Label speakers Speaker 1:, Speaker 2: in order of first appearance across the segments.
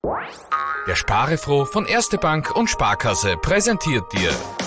Speaker 1: Der Sparefroh von Erste Bank und Sparkasse präsentiert dir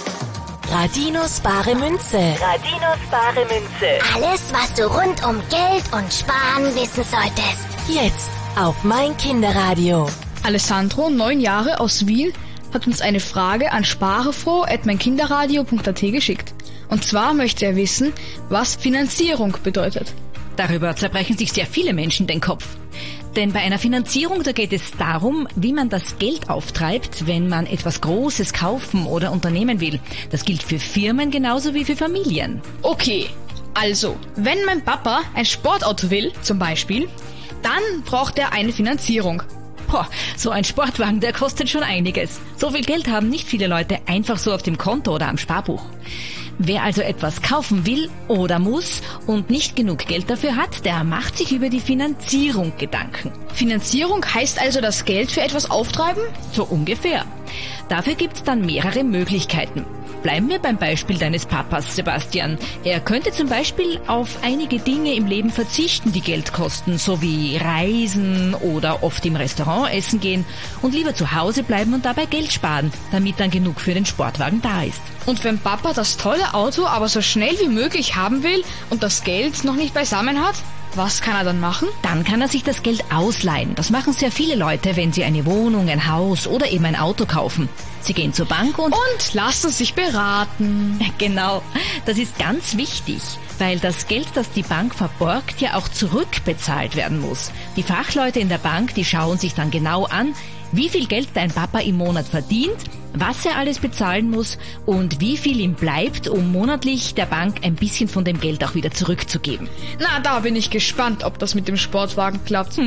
Speaker 2: Radinos bare Münze.
Speaker 3: Radinos bare Münze.
Speaker 4: Alles, was du rund um Geld und Sparen wissen solltest.
Speaker 2: Jetzt auf mein Kinderradio.
Speaker 5: Alessandro, 9 Jahre, aus Wien, hat uns eine Frage an sparefroh@meinkinderradio.at geschickt. Und zwar möchte er wissen, was Finanzierung bedeutet.
Speaker 6: Darüber zerbrechen sich sehr viele Menschen den Kopf. Denn bei einer Finanzierung, da geht es darum, wie man das Geld auftreibt, wenn man etwas Großes kaufen oder unternehmen will. Das gilt für Firmen genauso wie für Familien.
Speaker 5: Okay, also, wenn mein Papa ein Sportauto will, zum Beispiel, dann braucht er eine Finanzierung.
Speaker 6: Boah, so ein Sportwagen, der kostet schon einiges. So viel Geld haben nicht viele Leute einfach so auf dem Konto oder am Sparbuch. Wer also etwas kaufen will oder muss und nicht genug Geld dafür hat, der macht sich über die Finanzierung Gedanken.
Speaker 5: Finanzierung heißt also das Geld für etwas auftreiben?
Speaker 6: So ungefähr. Dafür gibt's dann mehrere Möglichkeiten. Bleiben wir beim Beispiel deines Papas, Sebastian. Er könnte zum Beispiel auf einige Dinge im Leben verzichten, die Geld kosten, so wie Reisen oder oft im Restaurant essen gehen und lieber zu Hause bleiben und dabei Geld sparen, damit dann genug für den Sportwagen da ist.
Speaker 5: Und wenn Papa das tolle Auto aber so schnell wie möglich haben will und das Geld noch nicht beisammen hat, was kann er dann machen?
Speaker 6: Dann kann er sich das Geld ausleihen. Das machen sehr viele Leute, wenn sie eine Wohnung, ein Haus oder eben ein Auto kaufen. Sie gehen zur Bank und
Speaker 5: lassen sich beraten.
Speaker 6: Genau, das ist ganz wichtig, weil das Geld, das die Bank verborgt, ja auch zurückbezahlt werden muss. Die Fachleute in der Bank, die schauen sich dann genau an, wie viel Geld dein Papa im Monat verdient, was er alles bezahlen muss und wie viel ihm bleibt, um monatlich der Bank ein bisschen von dem Geld auch wieder zurückzugeben.
Speaker 5: Na, da bin ich gespannt, ob das mit dem Sportwagen klappt.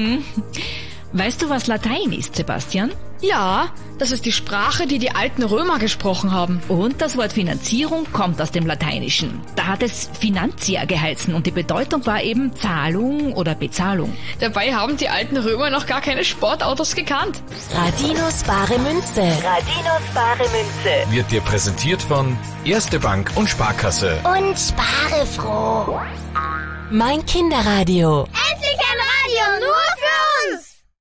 Speaker 6: Weißt du, was Latein ist, Sebastian?
Speaker 5: Ja, das ist die Sprache, die die alten Römer gesprochen haben.
Speaker 6: Und das Wort Finanzierung kommt aus dem Lateinischen. Da hat es Finantia geheißen und die Bedeutung war eben Zahlung oder Bezahlung.
Speaker 5: Dabei haben die alten Römer noch gar keine Sportautos gekannt.
Speaker 2: Radinos bare Münze.
Speaker 3: Radinos bare Münze.
Speaker 1: wird dir präsentiert von Erste Bank und Sparkasse.
Speaker 4: Und spare froh.
Speaker 2: Mein Kinderradio.
Speaker 4: Endlich!